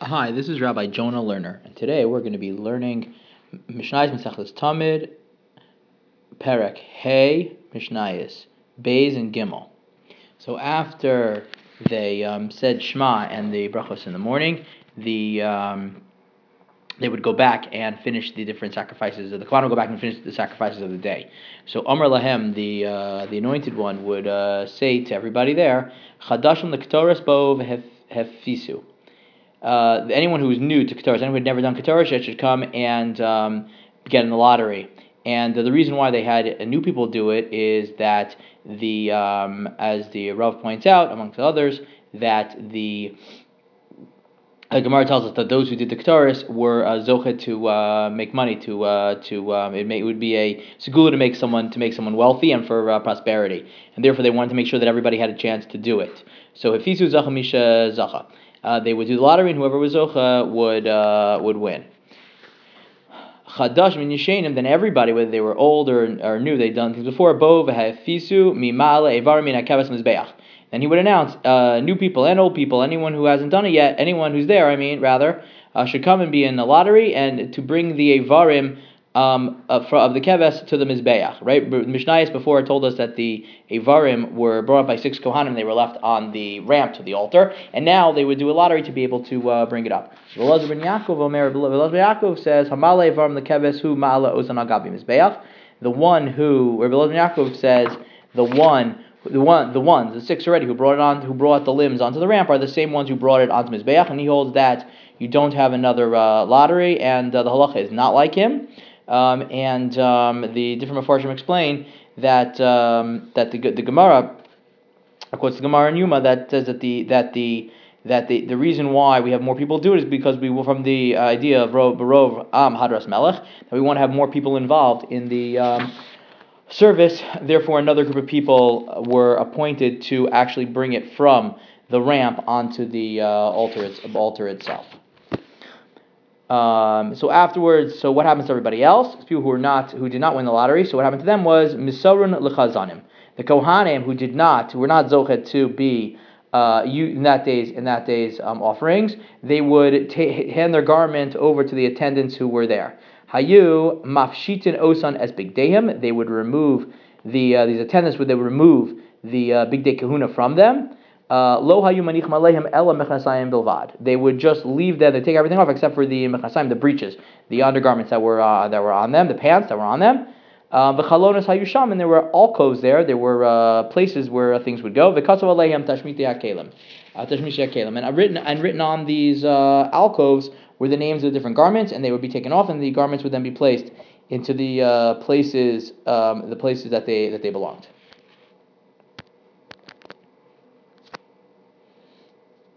Hi, this is Rabbi Jonah Lerner, and today we're going to be learning Mishnayos Maseches Tamid, Perek Hey, Mishnayos Beis and Gimel. So after they said Shema and the brachos in the morning, they would go back and finish the different sacrifices. The Kohen would go back and finish the sacrifices of the day. So Amar Lahem, the anointed one, would say to everybody there, Chadashim lektoras bo v'hefisu. Anyone who is new to Ketores, anyone who had never done Ketores, should come and get in the lottery. And the reason why they had new people do it is that as the Rav points out, amongst others, that the Gemara tells us that those who did the Ketores were zoche to make money. It would be a segula to make someone wealthy and for prosperity, and therefore they wanted to make sure that everybody had a chance to do it. So Hefisu zacha misha zacha. They would do the lottery, and whoever was zocha would win. Chadash min yishenim, then everybody, whether they were old or new, they'd done things before. Bo v'hafisu mimala evar min hakavas mizbeach. Then he would announce new people and old people, anyone who hasn't done it yet, anyone who's there, should come and be in the lottery and to bring the evarim of the keves to the mizbeach. Right? Mishnayos before told us that the evarim were brought up by 6 kohanim. They were left on the ramp to the altar, and now they would do a lottery to be able to bring it up. Elazar ben Yaakov says, "Hamale evarim the keves hu ma'ala ozan agabi mizbeach." The one who, where Elazar ben Yaakov says, the ones, the 6 already who brought the limbs onto the ramp are the same ones who brought it onto Mizbeach, and he holds that you don't have another lottery, and the halacha is not like him. The different Mefarshim explain that the Gemara, of course, the Gemara in Yuma that says that the reason why we have more people do it is because we were from the idea of Barov Hadras Melech, that we want to have more people involved in the service. Therefore, another group of people were appointed to actually bring it from the ramp onto the altar itself. So afterwards, so what happens to everybody else? People who did not win the lottery. So what happened to them was misarun lechazanim. The kohanim who were not zochet to be in that day's offerings, they would hand their garment over to the attendants who were there. Hayu mafshitin osan es bigdehim. They would remove these attendants. They would remove the bigdei kahuna from them. Lo hayu manichim aleihim ela mechasayim bilvad. They would just leave them. They take everything off except for the mechasayim, the breeches, the undergarments that were on them, the pants that were on them. V'chalonas hayusham, and there were alcoves there. There were places where things would go. V'katzav aleihim tashmiti hakelim, and written on these alcoves were the names of the different garments, and they would be taken off, and the garments would then be placed into the places that they belonged.